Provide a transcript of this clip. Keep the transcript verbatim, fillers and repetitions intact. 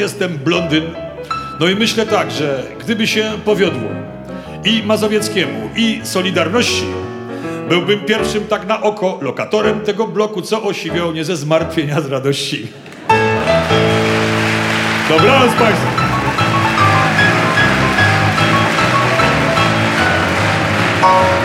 jestem blondyn. No i myślę tak, że gdyby się powiodło i Mazowieckiemu, i Solidarności, byłbym pierwszym tak na oko lokatorem tego bloku, co osiwiał nie ze zmartwienia, z radości. Dobranoc Państwu.